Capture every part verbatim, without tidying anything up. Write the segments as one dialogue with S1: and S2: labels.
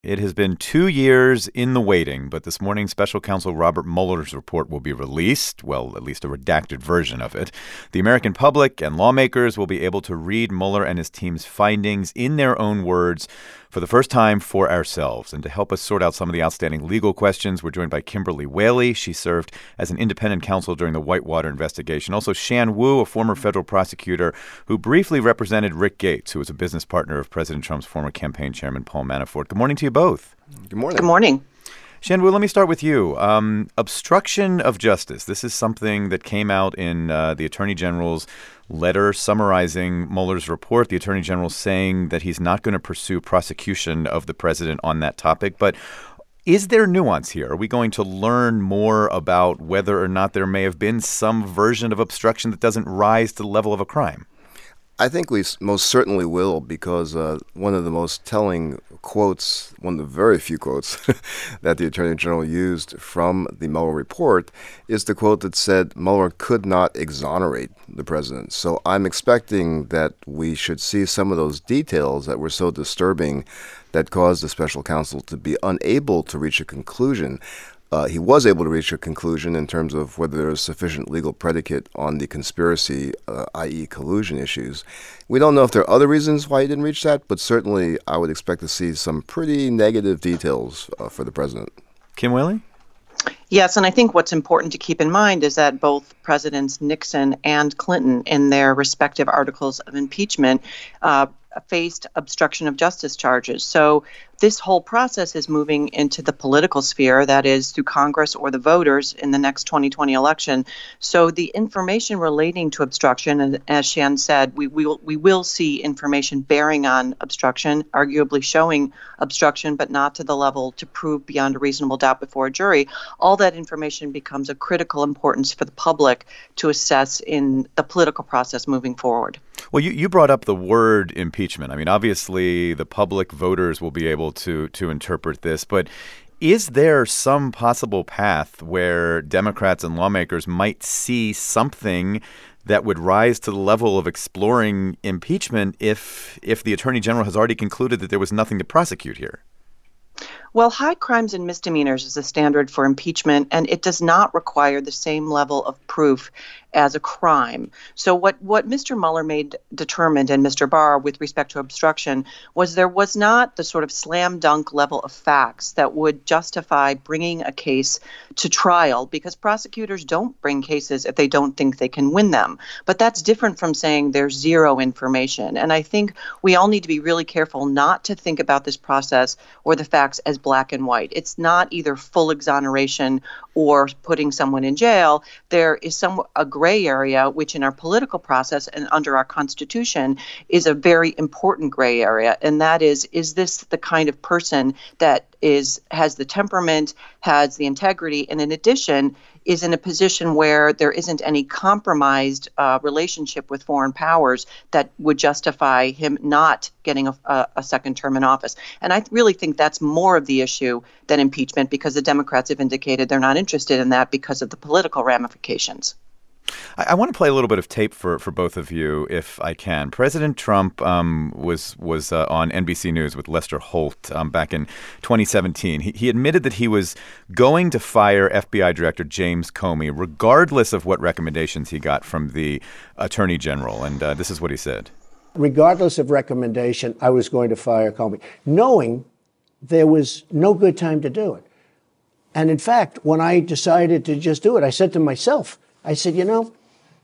S1: It has been two years in the waiting, but this morning, Special Counsel Robert Mueller's report will be released, well, at least a redacted version of it. The American public and lawmakers will be able to read Mueller and his team's findings in their own words for the first time for ourselves. And to help us sort out some of the outstanding legal questions, we're joined by Kimberly Whaley. She served as an independent counsel during the Whitewater investigation. Also, Shan Wu, a former federal prosecutor who briefly represented Rick Gates, who was a business partner of President Trump's former campaign chairman, Paul Manafort. Good morning to you both.
S2: Good morning.
S3: Good morning.
S1: Shan Wu, let me start with you. Um, obstruction of justice. This is something that came out in uh, the Attorney General's letter summarizing Mueller's report. The Attorney General saying that he's not going to pursue prosecution of the president on that topic. But is there nuance here? Are we going to learn more about whether or not there may have been some version of obstruction that doesn't rise to the level of a crime?
S2: I think we most certainly will, because uh, one of the most telling quotes, one of the very few quotes that the Attorney General used from the Mueller report is the quote that said Mueller could not exonerate the president. So I'm expecting that we should see some of those details that were so disturbing that caused the special counsel to be unable to reach a conclusion. Uh, he was able to reach a conclusion in terms of whether there is sufficient legal predicate on the conspiracy, uh, that is collusion issues. We don't know if there are other reasons why he didn't reach that, but certainly I would expect to see some pretty negative details uh, for the president.
S1: Kim Whaley?
S3: Yes, and I think what's important to keep in mind is that both Presidents Nixon and Clinton, in their respective articles of impeachment, uh, faced obstruction of justice charges. So this whole process is moving into the political sphere, that is, through Congress or the voters in the next twenty twenty election. So the information relating to obstruction, and as Shan said, we, we, will, we will see information bearing on obstruction, arguably showing obstruction, but not to the level to prove beyond a reasonable doubt before a jury. All that information becomes of critical importance for the public to assess in the political process moving forward.
S1: Well, you, you brought up the word impeachment. I mean, obviously, the public voters will be able to to interpret this, but is there some possible path where Democrats and lawmakers might see something that would rise to the level of exploring impeachment if if the Attorney General has already concluded that there was nothing to prosecute here?
S3: Well, high crimes and misdemeanors is a standard for impeachment, and it does not require the same level of proof as a crime. So what, what Mister Mueller made determined, and Mister Barr, with respect to obstruction, was there was not the sort of slam dunk level of facts that would justify bringing a case to trial, because prosecutors don't bring cases if they don't think they can win them. But that's different from saying there's zero information. And I think we all need to be really careful not to think about this process or the facts as black and white. It's not either full exoneration or putting someone in jail. There is some a gray area, which in our political process and under our Constitution is a very important gray area. And that is, is this the kind of person that is has the temperament, has the integrity, and in addition, is in a position where there isn't any compromised uh, relationship with foreign powers that would justify him not getting a, a, a second term in office. And I really think that's more of the issue than impeachment, because the Democrats have indicated they're not interested in that because of the political ramifications.
S1: I, I want to play a little bit of tape for, for both of you, if I can. President Trump um, was was uh, on N B C News with Lester Holt um, back in twenty seventeen. He, he admitted that he was going to fire F B I Director James Comey, regardless of what recommendations he got from the Attorney General. And uh, this is what he said.
S4: Regardless of recommendation, I was going to fire Comey, knowing there was no good time to do it. And in fact, when I decided to just do it, I said to myself, I said, you know,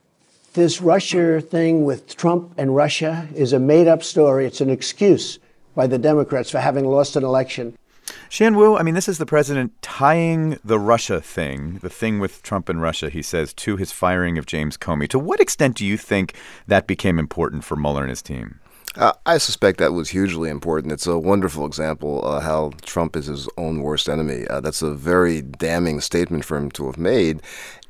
S4: this Russia thing with Trump and Russia is a made-up story. It's an excuse by the Democrats for having lost an election.
S1: Shan Wu, I mean, this is the president tying the Russia thing, the thing with Trump and Russia, he says, to his firing of James Comey. To what extent do you think that became important for Mueller and his team?
S2: Uh, I suspect that was hugely important. It's a wonderful example uh, how Trump is his own worst enemy. Uh, that's a very damning statement for him to have made.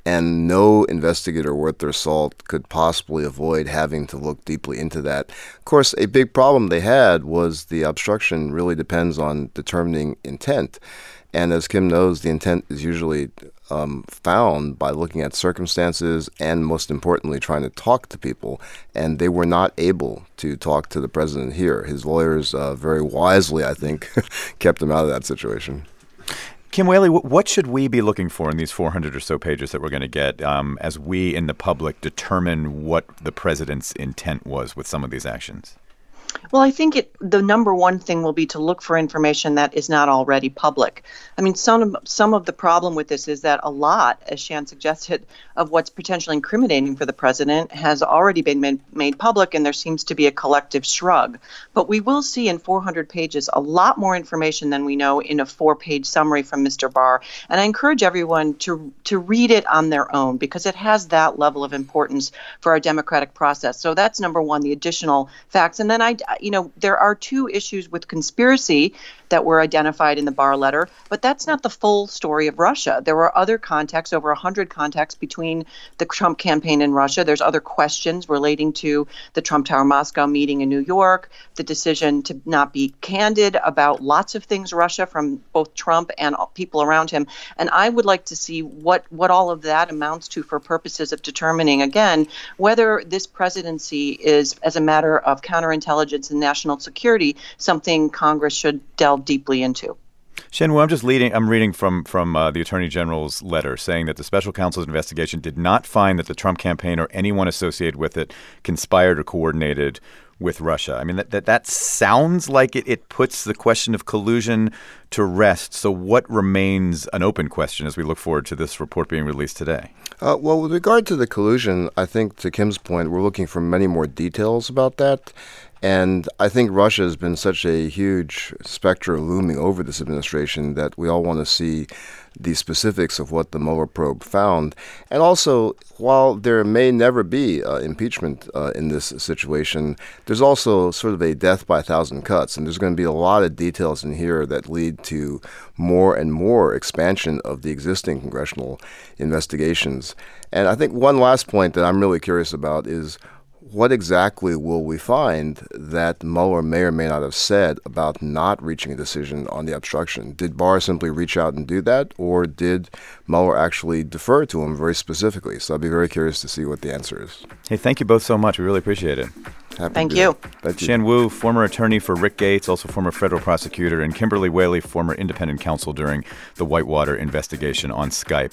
S2: And no investigator worth their salt could possibly avoid having to look deeply into that. Of course, a big problem they had was the obstruction really depends on determining intent. And as Kim knows, the intent is usually um, found by looking at circumstances and, most importantly, trying to talk to people. And they were not able to talk to the president here. His lawyers uh, very wisely, I think, kept him out of that situation.
S1: Kim Wehle, what should we be looking for in these four hundred or so pages that we're going to get um, as we in the public determine what the president's intent was with some of these actions?
S3: Well, I think it, the number one thing will be to look for information that is not already public. I mean, some some of the problem with this is that a lot, as Shan suggested, of what's potentially incriminating for the president has already been made, made public, and there seems to be a collective shrug. But we will see in four hundred pages a lot more information than we know in a four-page summary from Mister Barr. And I encourage everyone to to read it on their own because it has that level of importance for our democratic process. So that's number one, the additional facts. And then I You know, there are two issues with conspiracy that were identified in the Barr letter, but that's not the full story of Russia. There were other contacts, over one hundred contacts between the Trump campaign and Russia. There's other questions relating to the Trump Tower Moscow meeting in New York, the decision to not be candid about lots of things Russia from both Trump and people around him. And I would like to see what, what all of that amounts to for purposes of determining, again, whether this presidency is, as a matter of counterintelligence and national security, something Congress should delve deeply into.
S1: Shen Wu, I'm just leading, I'm reading from, from uh, the Attorney General's letter saying that the special counsel's investigation did not find that the Trump campaign or anyone associated with it conspired or coordinated with Russia. I mean, that that, that sounds like it, it puts the question of collusion to rest. So what remains an open question as we look forward to this report being released today?
S2: Uh, well, with regard to the collusion, I think to Kim's point, we're looking for many more details about that. And I think Russia has been such a huge specter looming over this administration that we all want to see the specifics of what the Mueller probe found. And also, while there may never be uh, impeachment uh, in this situation, there's also sort of a death by a thousand cuts. And there's going to be a lot of details in here that lead to more and more expansion of the existing congressional investigations. And I think one last point that I'm really curious about is what exactly will we find that Mueller may or may not have said about not reaching a decision on the obstruction? Did Barr simply reach out and do that, or did Mueller actually defer to him very specifically? So I'd be very curious to see what the answer is.
S1: Hey, thank you both so much. We really appreciate it.
S2: Happy
S3: Thank
S2: to
S3: you.
S2: Thank you.
S1: Shan Wu, former attorney for Rick Gates, also former federal prosecutor, and Kimberly Wehle, former independent counsel during the Whitewater investigation on Skype.